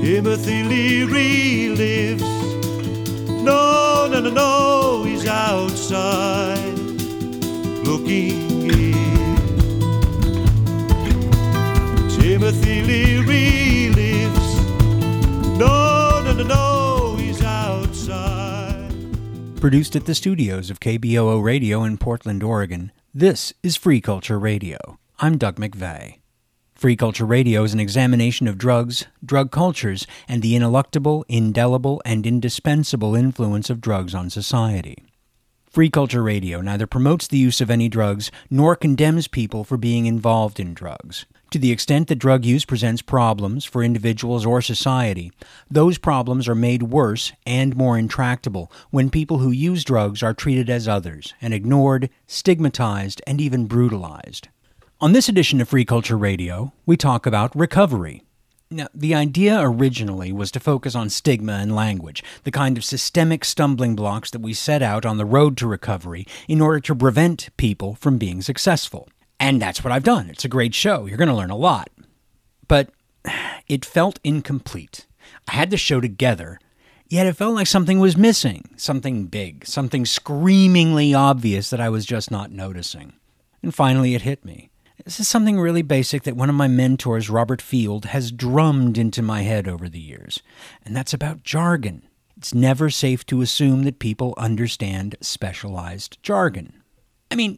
Timothy Leary lives. No, no, no, no, he's outside looking in. Timothy Leary lives. No, no, no, no, he's outside. Produced at the studios of KBOO Radio in Portland, Oregon, this is Free Culture Radio. I'm Doug McVeigh. Free Culture Radio is an examination of drugs, drug cultures, and the ineluctable, indelible, and indispensable influence of drugs on society. Free Culture Radio neither promotes the use of any drugs nor condemns people for being involved in drugs. To the extent that drug use presents problems for individuals or society, those problems are made worse and more intractable when people who use drugs are treated as others and ignored, stigmatized, and even brutalized. On this edition of Free Culture Radio, we talk about recovery. Now, the idea originally was to focus on stigma and language, the kind of systemic stumbling blocks that we set out on the road to recovery in order to prevent people from being successful. And that's what I've done. It's a great show. You're going to learn a lot. But it felt incomplete. I had the show together, yet it felt like something was missing, something big, something screamingly obvious that I was just not noticing. And finally it hit me. This is something really basic that one of my mentors, Robert Field, has drummed into my head over the years, and that's about jargon. It's never safe to assume that people understand specialized jargon. I mean,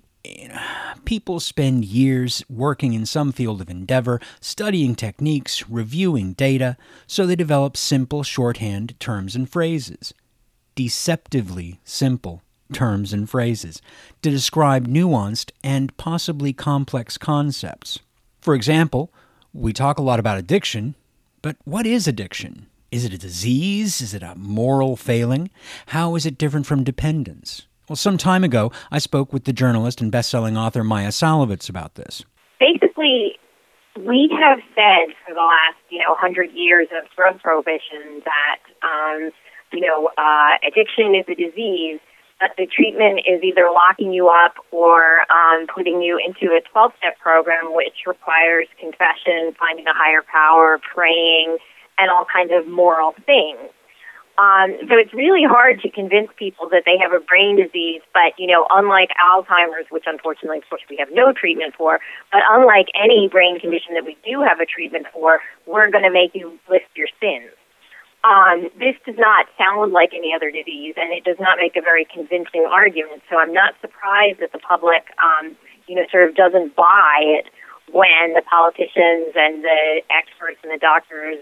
people spend years working in some field of endeavor, studying techniques, reviewing data, so they develop simple shorthand terms and phrases. Deceptively simple terms and phrases to describe nuanced and possibly complex concepts. For example, we talk a lot about addiction, but what is addiction? Is it a disease? Is it a moral failing? How is it different from dependence? Well, some time ago, I spoke with the journalist and best-selling author Maya Salovitz about this. Basically, we have said for the last, 100 years of drug prohibition that, addiction is a disease, but the treatment is either locking you up or putting you into a 12-step program, which requires confession, finding a higher power, praying, and all kinds of moral things. So it's really hard to convince people that they have a brain disease, but, unlike Alzheimer's, which unfortunately, of course, we have no treatment for, but unlike any brain condition that we do have a treatment for, we're going to make you list your sins. This does not sound like any other disease, and it does not make a very convincing argument. So I'm not surprised that the public, sort of doesn't buy it when the politicians and the experts and the doctors,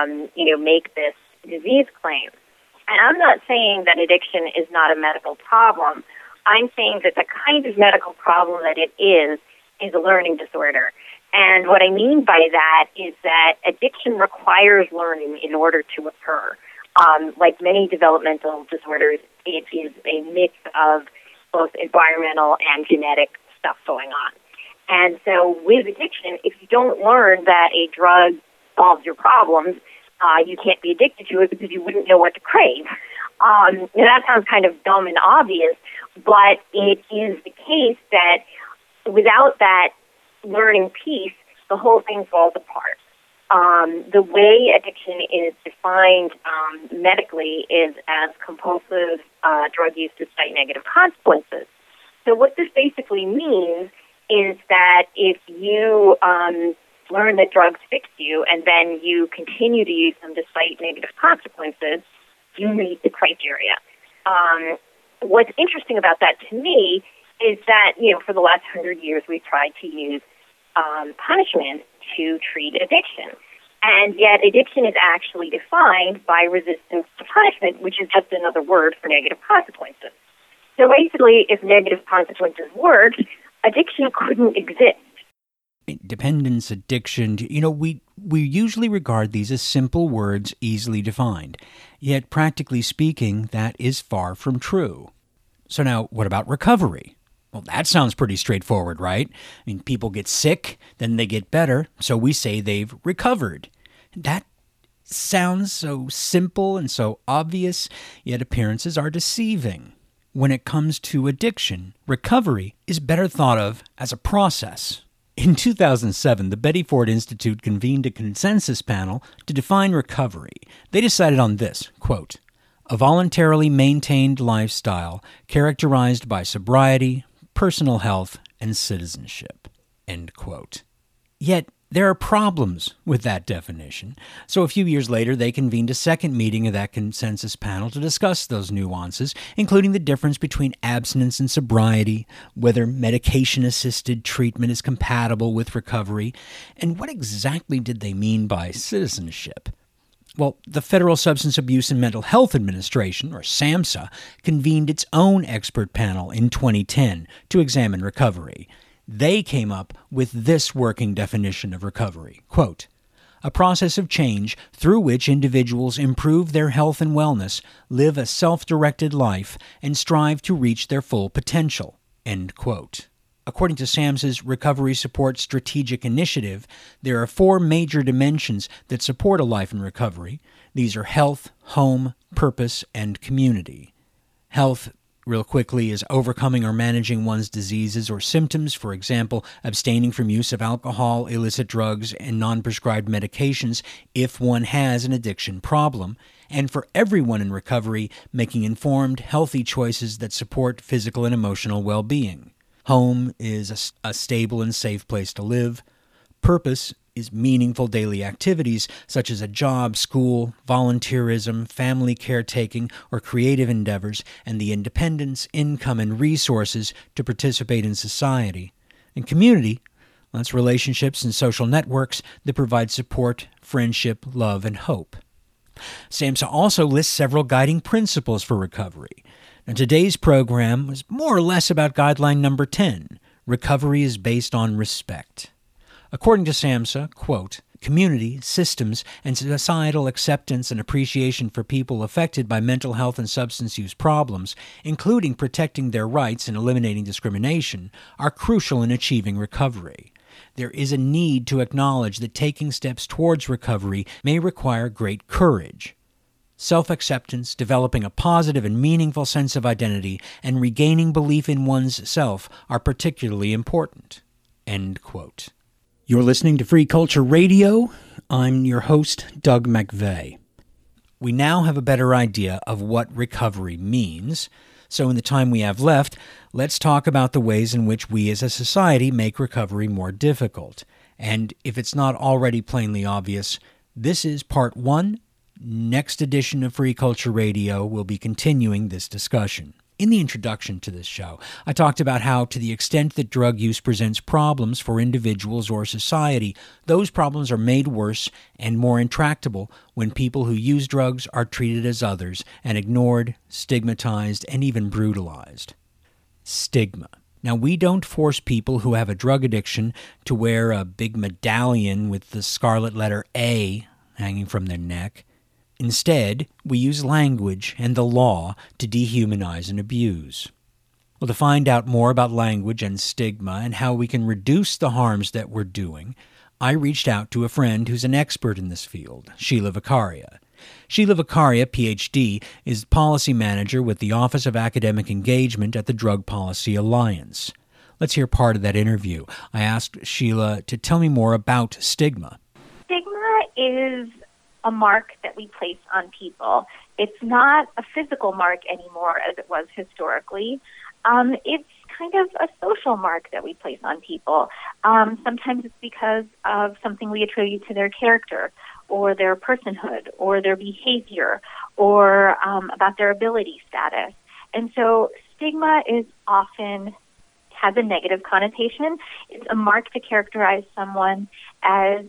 make this disease claim. And I'm not saying that addiction is not a medical problem. I'm saying that the kind of medical problem that it is a learning disorder. And what I mean by that is that addiction requires learning in order to occur. Like many developmental disorders, it is a mix of both environmental and genetic stuff going on. And so with addiction, if you don't learn that a drug solves your problems, you can't be addicted to it because you wouldn't know what to crave. And that sounds kind of dumb and obvious, but it is the case that without that learning piece, the whole thing falls apart. The way addiction is defined medically is as compulsive drug use despite negative consequences. So what this basically means is that if you learn that drugs fix you and then you continue to use them despite negative consequences, you meet the criteria. What's interesting about that to me is that, for the last 100 years, we've tried to use punishment to treat addiction. And yet addiction is actually defined by resistance to punishment, which is just another word for negative consequences. So basically, if negative consequences worked, addiction couldn't exist. Dependence, addiction, we usually regard these as simple words easily defined. Yet, practically speaking, that is far from true. So now, what about recovery? Well, that sounds pretty straightforward, right? People get sick, then they get better, so we say they've recovered. That sounds so simple and so obvious, yet appearances are deceiving. When it comes to addiction, recovery is better thought of as a process. In 2007, the Betty Ford Institute convened a consensus panel to define recovery. They decided on this, quote, "A voluntarily maintained lifestyle characterized by sobriety, personal health, and citizenship," end quote. Yet, there are problems with that definition. So a few years later, they convened a second meeting of that consensus panel to discuss those nuances, including the difference between abstinence and sobriety, whether medication-assisted treatment is compatible with recovery, and what exactly did they mean by citizenship. Well, the Federal Substance Abuse and Mental Health Administration, or SAMHSA, convened its own expert panel in 2010 to examine recovery. They came up with this working definition of recovery, quote, "A process of change through which individuals improve their health and wellness, live a self-directed life, and strive to reach their full potential," end quote. According to SAMHSA's Recovery Support Strategic Initiative, there are 4 major dimensions that support a life in recovery. These are health, home, purpose, and community. Health, real quickly, is overcoming or managing one's diseases or symptoms, for example, abstaining from use of alcohol, illicit drugs, and non-prescribed medications if one has an addiction problem, and for everyone in recovery, making informed, healthy choices that support physical and emotional well-being. Home is a stable and safe place to live. Purpose is meaningful daily activities such as a job, school, volunteerism, family caretaking, or creative endeavors, and the independence, income, and resources to participate in society. And community, that's relationships and social networks that provide support, friendship, love, and hope. SAMHSA also lists several guiding principles for recovery. Now, today's program was more or less about guideline number 10. Recovery is based on respect. According to SAMHSA, quote, "Community, systems, and societal acceptance and appreciation for people affected by mental health and substance use problems, including protecting their rights and eliminating discrimination, are crucial in achieving recovery. There is a need to acknowledge that taking steps towards recovery may require great courage. Self-acceptance, developing a positive and meaningful sense of identity, and regaining belief in one's self are particularly important," end quote. You're listening to Free Culture Radio. I'm your host, Doug McVeigh. We now have a better idea of what recovery means, so in the time we have left, let's talk about the ways in which we as a society make recovery more difficult. And if it's not already plainly obvious, this is part 1. Next edition of Free Culture Radio will be continuing this discussion. In the introduction to this show, I talked about how, to the extent that drug use presents problems for individuals or society, those problems are made worse and more intractable when people who use drugs are treated as others and ignored, stigmatized, and even brutalized. Stigma. Now, we don't force people who have a drug addiction to wear a big medallion with the scarlet letter A hanging from their neck. Instead, we use language and the law to dehumanize and abuse. Well, to find out more about language and stigma and how we can reduce the harms that we're doing, I reached out to a friend who's an expert in this field, Sheila Vicaria. Sheila Vicaria, Ph.D., is policy manager with the Office of Academic Engagement at the Drug Policy Alliance. Let's hear part of that interview. I asked Sheila to tell me more about stigma. Stigma is a mark that we place on people. It's not a physical mark anymore as it was historically. It's kind of a social mark that we place on people. Sometimes it's because of something we attribute to their character or their personhood or their behavior or about their ability status. And so stigma is often has a negative connotation. It's a mark to characterize someone as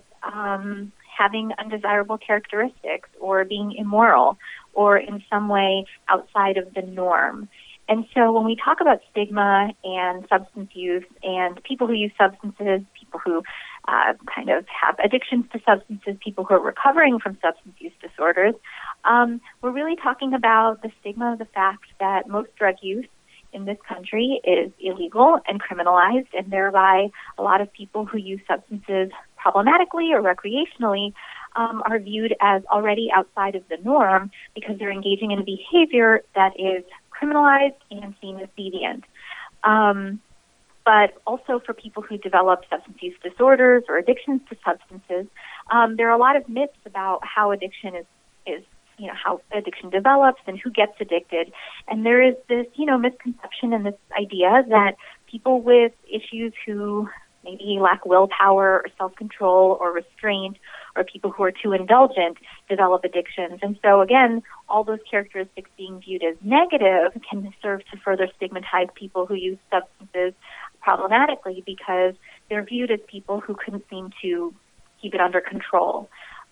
having undesirable characteristics or being immoral or in some way outside of the norm. And so when we talk about stigma and substance use and people who use substances, people who kind of have addictions to substances, people who are recovering from substance use disorders, we're really talking about the stigma of the fact that most drug use in this country is illegal and criminalized, and thereby a lot of people who use substances problematically or recreationally are viewed as already outside of the norm because they're engaging in a behavior that is criminalized and seen as deviant. but also for people who develop substance use disorders or addictions to substances. There are a lot of myths about how addiction is how addiction develops and who gets addicted. And there is this, misconception and this idea that people with issues who maybe lack willpower or self-control or restraint, or people who are too indulgent, develop addictions. And so, again, all those characteristics being viewed as negative can serve to further stigmatize people who use substances problematically because they're viewed as people who couldn't seem to keep it under control.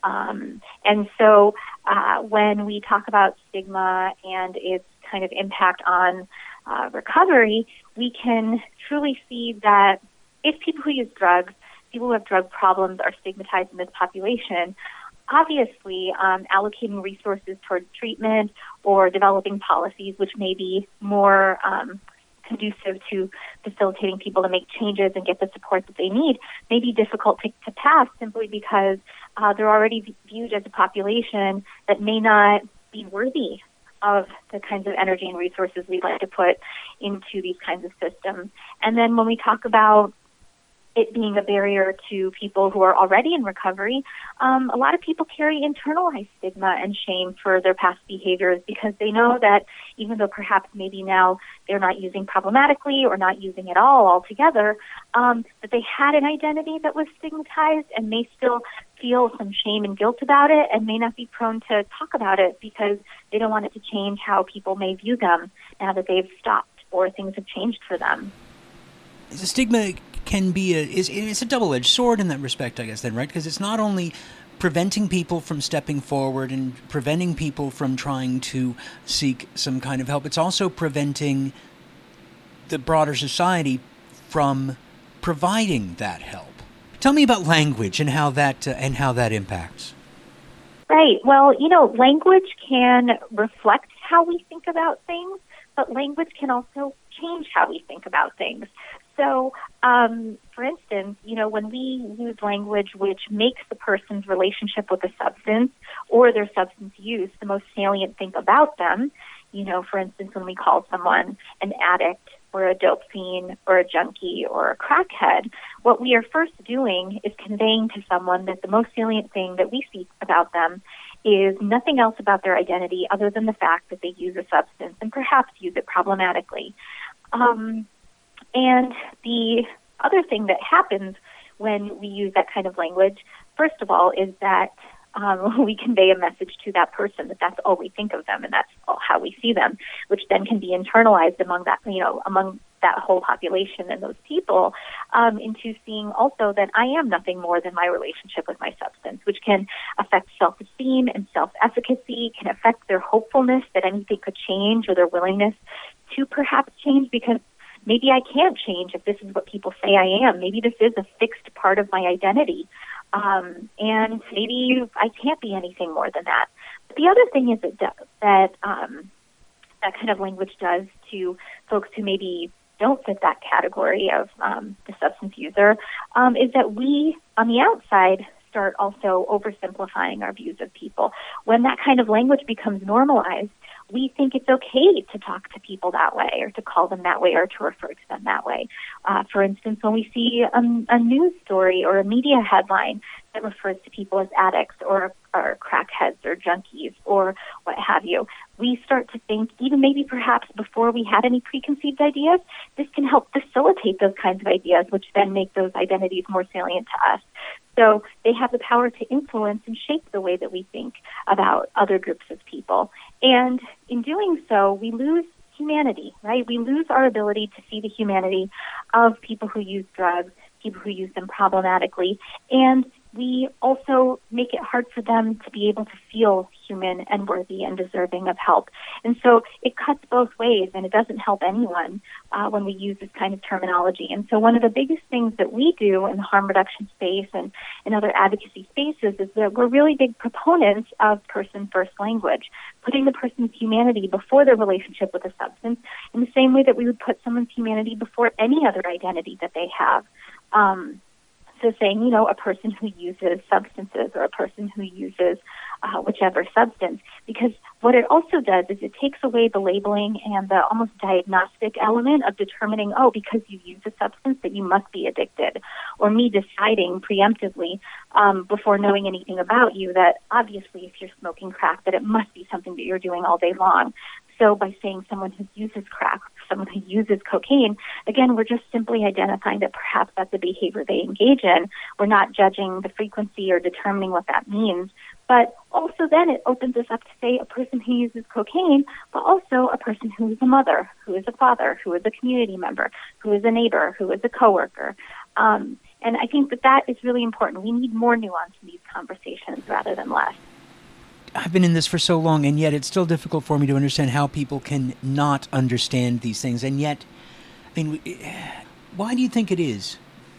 And so when we talk about stigma and its kind of impact on recovery, we can truly see that if people who use drugs, people who have drug problems are stigmatized in this population, obviously allocating resources towards treatment or developing policies which may be more conducive to facilitating people to make changes and get the support that they need may be difficult to pass simply because they're already viewed as a population that may not be worthy of the kinds of energy and resources we'd like to put into these kinds of systems. And then when we talk about it being a barrier to people who are already in recovery, a lot of people carry internalized stigma and shame for their past behaviors because they know that even though perhaps maybe now they're not using problematically or not using at all altogether, that they had an identity that was stigmatized and may still feel some shame and guilt about it and may not be prone to talk about it because they don't want it to change how people may view them now that they've stopped or things have changed for them. The stigma can be it's a double-edged sword in that respect, I guess, then, right? Because it's not only preventing people from stepping forward and preventing people from trying to seek some kind of help. It's also preventing the broader society from providing that help. Tell me about language and how that impacts. Right. Well, language can reflect how we think about things, but language can also change how we think about things. So, for instance, when we use language which makes the person's relationship with a substance or their substance use the most salient thing about them, for instance, when we call someone an addict or a dope fiend or a junkie or a crackhead, what we are first doing is conveying to someone that the most salient thing that we see about them is nothing else about their identity other than the fact that they use a substance and perhaps use it problematically. And the other thing that happens when we use that kind of language, first of all, is that we convey a message to that person that that's all we think of them and that's all how we see them, which then can be internalized among that whole population and those people into seeing also that I am nothing more than my relationship with my substance, which can affect self-esteem and self-efficacy, can affect their hopefulness that anything could change or their willingness to perhaps change because maybe I can't change if this is what people say I am. Maybe this is a fixed part of my identity. And maybe I can't be anything more than that. But the other thing is that kind of language does to folks who maybe don't fit that category of the substance user is that we, on the outside, start also oversimplifying our views of people. When that kind of language becomes normalized, we think it's okay to talk to people that way or to call them that way or to refer to them that way. For instance, when we see a news story or a media headline that refers to people as addicts or crackheads or junkies or what have you, we start to think, even maybe perhaps before we had any preconceived ideas, this can help facilitate those kinds of ideas, which then make those identities more salient to us. So they have the power to influence and shape the way that we think about other groups of people. And in doing so, we lose humanity, right? We lose our ability to see the humanity of people who use drugs, people who use them problematically, and we also make it hard for them to be able to feel human and worthy and deserving of help. And so it cuts both ways, and it doesn't help anyone when we use this kind of terminology. And so one of the biggest things that we do in the harm reduction space and in other advocacy spaces is that we're really big proponents of person-first language, putting the person's humanity before their relationship with a substance in the same way that we would put someone's humanity before any other identity that they have. So saying, a person who uses substances or a person who uses whichever substance, because what it also does is it takes away the labeling and the almost diagnostic element of determining, oh, because you use a substance that you must be addicted, or me deciding preemptively before knowing anything about you that obviously if you're smoking crack that it must be something that you're doing all day long. So by saying someone who uses crack, someone who uses cocaine, again, we're just simply identifying that perhaps that's the behavior they engage in. We're not judging the frequency or determining what that means. But also then it opens us up to say a person who uses cocaine, but also a person who is a mother, who is a father, who is a community member, who is a neighbor, who is a coworker. And I think that is really important. We need more nuance in these conversations rather than less. I've been in this for so long, and yet it's still difficult for me to understand how people can not understand these things. And yet, I mean, why do you think it is?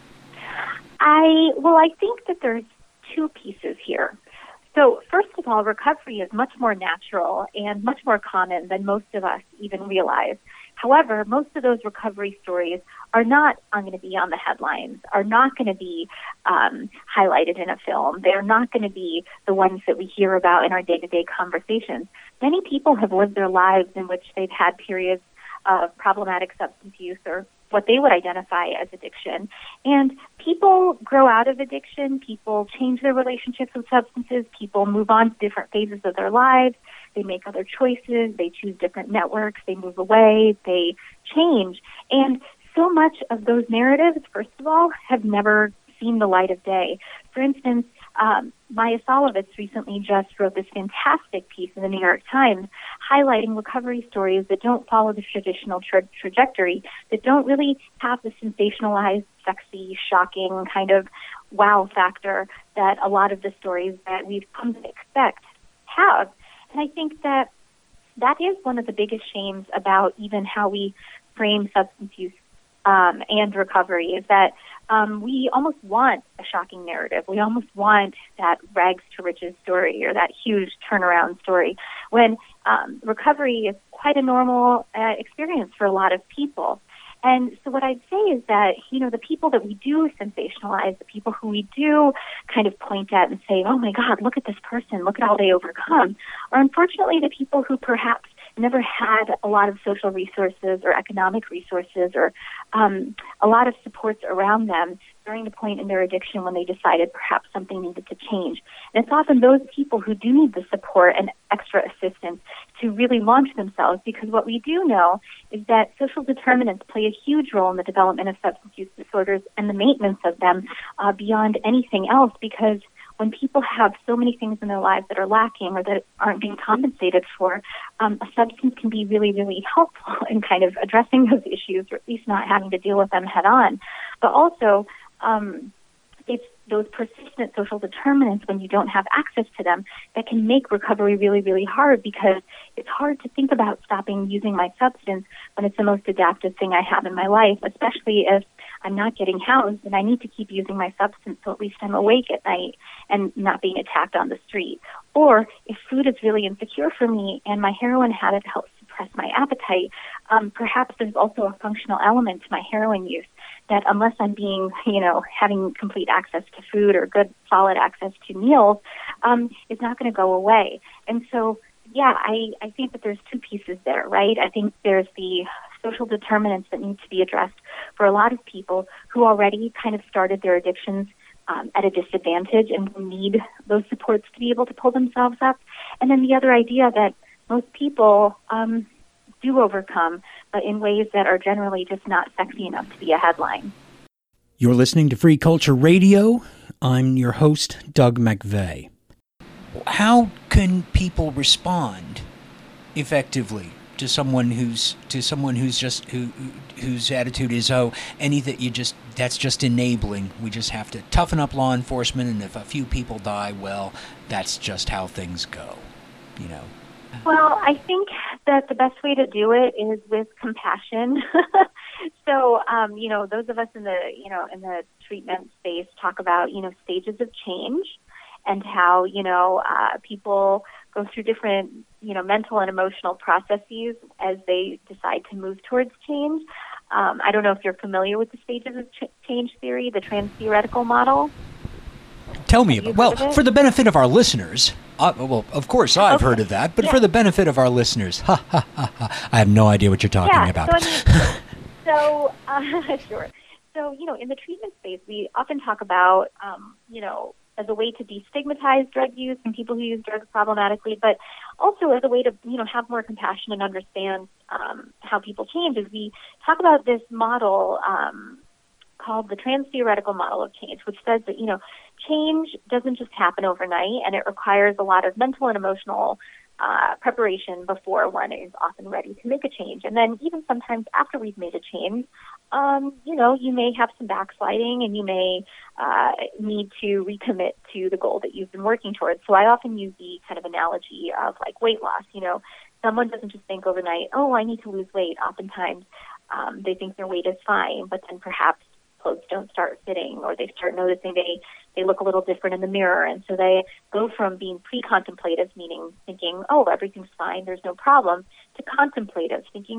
I think that there's two pieces here. So first of all, recovery is much more natural and much more common than most of us even realize. However, most of those recovery stories are not going to be on the headlines, are not going to be highlighted in a film. They're not going to be the ones that we hear about in our day-to-day conversations. Many people have lived their lives in which they've had periods of problematic substance use or what they would identify as addiction. And people grow out of addiction. People change their relationships with substances. People move on to different phases of their lives. They make other choices. They choose different networks. They move away. They change. And so much of those narratives, first of all, have never seen the light of day. For instance, Maya Solovitz recently just wrote this fantastic piece in the New York Times highlighting recovery stories that don't follow the traditional trajectory, that don't really have the sensationalized, sexy, shocking kind of wow factor that a lot of the stories that we've come to expect have. And I think that is one of the biggest shames about even how we frame substance use and recovery, is that we almost want a shocking narrative. We almost want that rags to riches story or that huge turnaround story, when recovery is quite a normal experience for a lot of people. And so what I'd say is that, the people that we do sensationalize, the people who we do kind of point at and say, oh my God, look at this person, look at all they overcome, are unfortunately the people who perhaps never had a lot of social resources or economic resources or a lot of supports around them during the point in their addiction when they decided perhaps something needed to change. And it's often those people who do need the support and extra assistance to really launch themselves, because what we do know is that social determinants play a huge role in the development of substance use disorders and the maintenance of them beyond anything else, because when people have so many things in their lives that are lacking or that aren't being compensated for, a substance can be really, really helpful in kind of addressing those issues, or at least not having to deal with them head on. But also, it's those persistent social determinants, when you don't have access to them, that can make recovery really, really hard, because it's hard to think about stopping using my substance when it's the most adaptive thing I have in my life, especially if I'm not getting housed and I need to keep using my substance so at least I'm awake at night and not being attacked on the street. Or if food is really insecure for me and my heroin habit helps suppress my appetite, perhaps there's also a functional element to my heroin use that unless I'm being, having complete access to food or good solid access to meals, is not going to go away. And so, I think that there's two pieces there, right? I think there's the social determinants that need to be addressed for a lot of people who already kind of started their addictions at a disadvantage and who need those supports to be able to pull themselves up. And then the other idea that most people do overcome, but in ways that are generally just not sexy enough to be a headline. You're listening to Free Culture Radio. I'm your host, Doug McVeigh. How can people respond effectively to someone whose attitude is, that's just enabling. We just have to toughen up law enforcement, and if a few people die, well, that's just how things go, Well, I think that the best way to do it is with compassion. So, those of us in the treatment space talk about, stages of change and how, people go through different, mental and emotional processes as they decide to move towards change. I don't know if you're familiar with the stages of change theory, the trans-theoretical model. Tell me about, for the benefit of our listeners, Well, of course I've heard of that, but for the benefit of our listeners, I have no idea what you're talking about. Sure. So, in the treatment space, we often talk about, as a way to destigmatize drug use and people who use drugs problematically, but also as a way to, have more compassion and understand how people change. As we talk about this model called the trans-theoretical model of change, which says that, change doesn't just happen overnight, and it requires a lot of mental and emotional preparation before one is often ready to make a change. And then even sometimes after we've made a change, you may have some backsliding, and you may need to recommit to the goal that you've been working towards. So I often use the kind of analogy of like weight loss. Someone doesn't just think overnight, oh, I need to lose weight. Oftentimes they think their weight is fine, but then perhaps clothes don't start fitting, or they start noticing they look a little different in the mirror. And so they go from being pre-contemplative, meaning thinking, oh, everything's fine, there's no problem, to contemplative, thinking,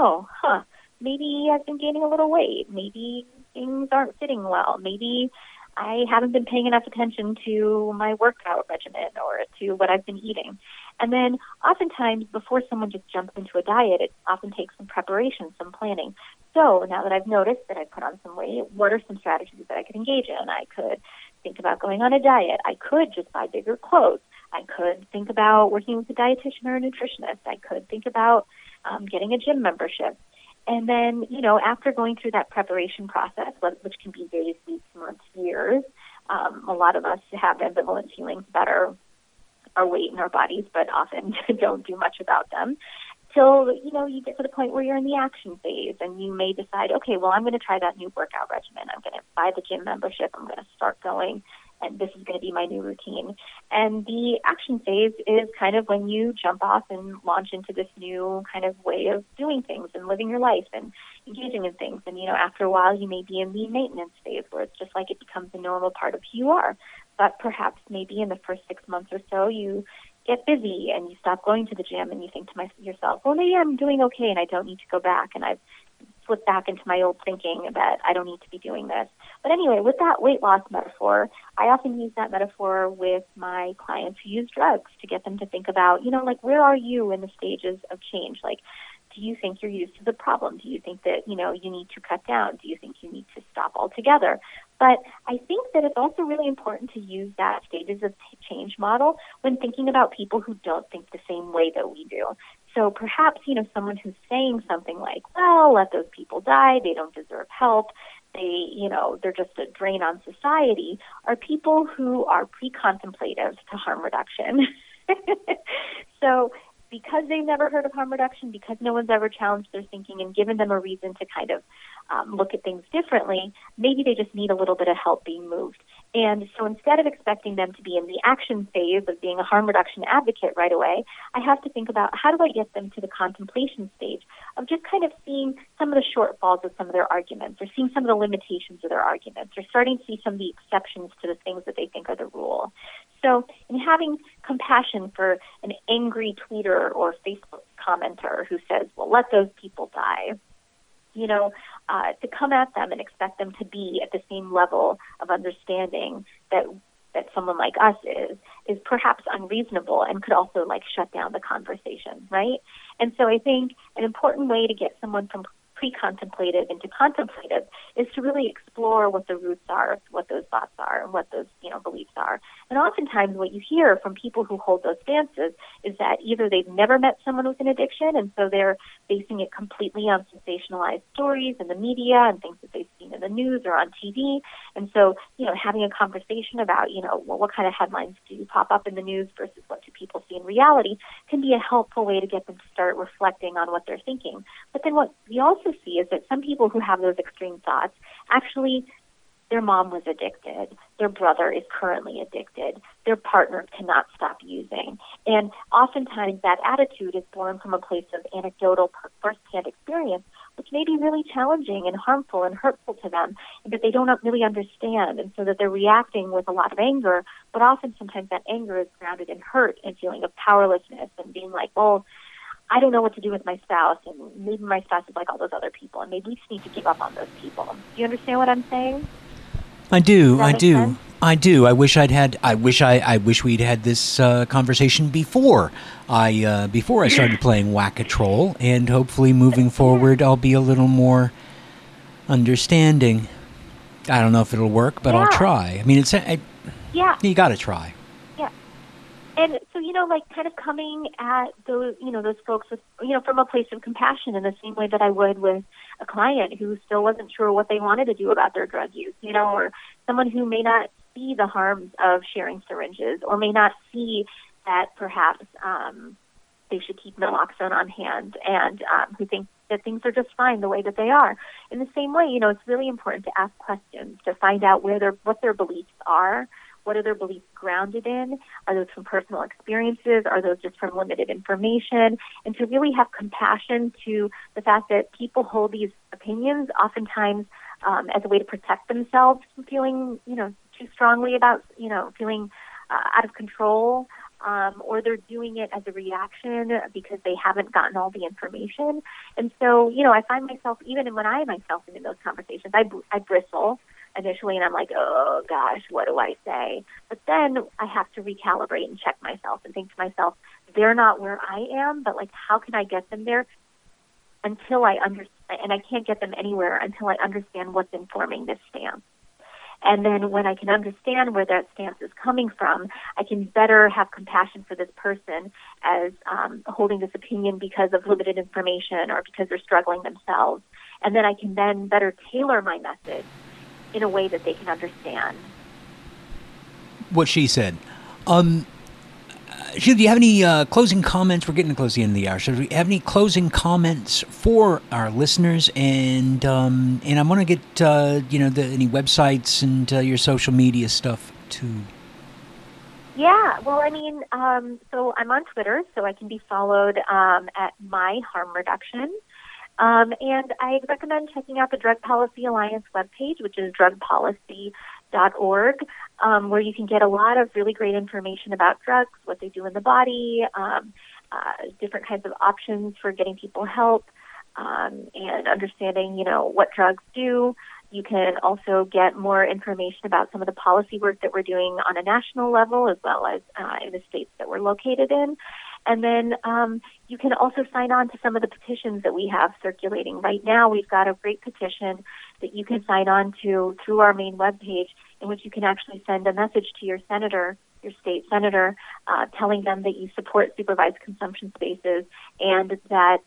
maybe I've been gaining a little weight. Maybe things aren't fitting well. Maybe I haven't been paying enough attention to my workout regimen or to what I've been eating. And then oftentimes before someone just jumps into a diet, it often takes some preparation, some planning. So now that I've noticed that I've put on some weight, what are some strategies that I could engage in? I could think about going on a diet. I could just buy bigger clothes. I could think about working with a dietitian or a nutritionist. I could think about getting a gym membership. And then, after going through that preparation process, which can be days, weeks, months, years, a lot of us have ambivalent feelings about our weight in our bodies, but often don't do much about them, till, you get to the point where you're in the action phase, and you may decide, okay, well, I'm going to try that new workout regimen. I'm going to buy the gym membership. I'm going to start going, and this is going to be my new routine. And the action phase is kind of when you jump off and launch into this new kind of way of doing things and living your life and engaging in things. And, after a while, you may be in the maintenance phase, where it's just like it becomes a normal part of who you are. But perhaps maybe in the first 6 months or so, you get busy and you stop going to the gym, and you think to yourself, well, maybe I'm doing okay and I don't need to go back, and I've slipped back into my old thinking that I don't need to be doing this. But anyway, with that weight loss metaphor, I often use that metaphor with my clients who use drugs to get them to think about, where are you in the stages of change? Like, do you think you're used to the problem? Do you think that, you need to cut down? Do you think you need to stop altogether? But I think that it's also really important to use that stages of change model when thinking about people who don't think the same way that we do. So perhaps, someone who's saying something like, well, let those people die, they don't deserve help, they're just a drain on society, are people who are pre-contemplative to harm reduction. So because they've never heard of harm reduction, because no one's ever challenged their thinking and given them a reason to kind of look at things differently, maybe they just need a little bit of help being moved. And so instead of expecting them to be in the action phase of being a harm reduction advocate right away, I have to think about how do I get them to the contemplation stage of just kind of seeing some of the shortfalls of some of their arguments, or seeing some of the limitations of their arguments, or starting to see some of the exceptions to the things that they think are the rule. So in having compassion for an angry tweeter or Facebook commenter who says, well, let those people die, to come at them and expect them to be at the same level of understanding that someone like us is perhaps unreasonable and could also shut down the conversation, right? And so I think an important way to get someone from pre-contemplative into contemplative is to really explore what the roots are, what those thoughts are, and what those beliefs are. And oftentimes what you hear from people who hold those stances is that either they've never met someone with an addiction, and so they're basing it completely on sensationalized stories in the media and things that they've seen in the news or on TV. And so, having a conversation about, what kind of headlines do pop up in the news versus what do people see in reality can be a helpful way to get them to start reflecting on what they're thinking. But then what we also see is that some people who have those extreme thoughts, actually their mom was addicted, their brother is currently addicted, their partner cannot stop using. And oftentimes that attitude is born from a place of anecdotal first-hand experience, which may be really challenging and harmful and hurtful to them, and that they don't really understand, and so that they're reacting with a lot of anger, but often sometimes that anger is grounded in hurt and feeling of powerlessness and being like, well, I don't know what to do with my spouse, and maybe my spouse is like all those other people, and maybe we just need to give up on those people. Do you understand what I'm saying? I do. I do. I wish we'd had this conversation before I started playing Whack-A-Troll, and hopefully moving forward I'll be a little more understanding. I don't know if it'll work, but I'll try. I mean, you got to try. Yeah. And so, like kind of coming at those, those folks with, from a place of compassion in the same way that I would with a client who still wasn't sure what they wanted to do about their drug use, or someone who may not see the harms of sharing syringes, or may not see that perhaps they should keep naloxone on hand, and who think that things are just fine the way that they are. In the same way, it's really important to ask questions to find out what their beliefs are. What are their beliefs grounded in? Are those from personal experiences? Are those just from limited information? And to really have compassion to the fact that people hold these opinions oftentimes as a way to protect themselves from feeling, too strongly about, feeling out of control, or they're doing it as a reaction because they haven't gotten all the information. And so, I find myself, even when I myself am in those conversations, I bristle initially, and I'm like, oh gosh, what do I say? But then I have to recalibrate and check myself and think to myself, they're not where I am, but how can I get them there until I understand? And I can't get them anywhere until I understand what's informing this stance. And then when I can understand where that stance is coming from, I can better have compassion for this person as holding this opinion because of limited information or because they're struggling themselves. And then I can then better tailor my message in a way that they can understand. What she said. Sheila, do you have any closing comments? We're getting close to the end of the hour. So do you have any closing comments for our listeners? And I want to get any websites and your social media stuff too. Yeah, well, I mean, so I'm on Twitter, so I can be followed at My Harm Reduction. And I recommend checking out the Drug Policy Alliance webpage, which is drugpolicy.org, where you can get a lot of really great information about drugs, what they do in the body, different kinds of options for getting people help, and understanding, what drugs do. You can also get more information about some of the policy work that we're doing on a national level, as well as in the states that we're located in. And then you can also sign on to some of the petitions that we have circulating. Right now, we've got a great petition that you can sign on to through our main webpage, in which you can actually send a message to your senator, your state senator, telling them that you support supervised consumption spaces and that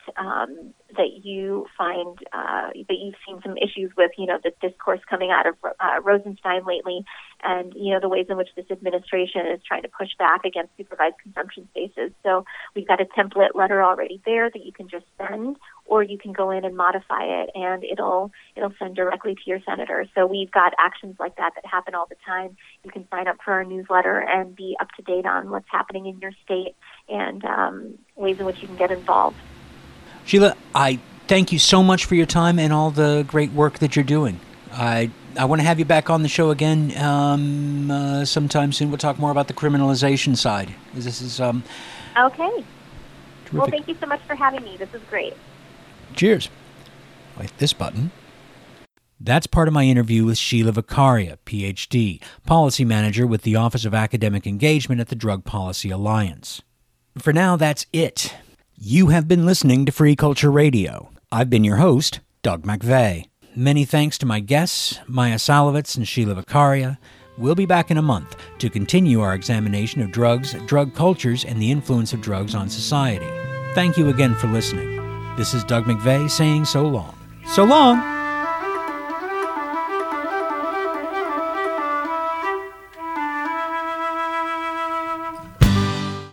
you find that you've seen some issues with, the discourse coming out of Rosenstein lately, and the ways in which this administration is trying to push back against supervised consumption spaces. So we've got a template letter already there that you can just send, or you can go in and modify it, and it'll send directly to your senator. So we've got actions like that happen all the time. You can sign up for our newsletter and be up to date on what's happening in your state and ways in which you can get involved. Sheila, I thank you so much for your time and all the great work that you're doing. I want to have you back on the show again sometime soon. We'll talk more about the criminalization side. This is okay. Terrific. Well, thank you so much for having me. This is great. Cheers. Wait, this button. That's part of my interview with Sheila Vicaria, Ph.D., Policy Manager with the Office of Academic Engagement at the Drug Policy Alliance. For now, that's it. You have been listening to Free Culture Radio. I've been your host, Doug McVeigh. Many thanks to my guests, Maya Salovitz and Sheila Vicaria. We'll be back in a month to continue our examination of drugs, drug cultures, and the influence of drugs on society. Thank you again for listening. This is Doug McVeigh saying so long. So long!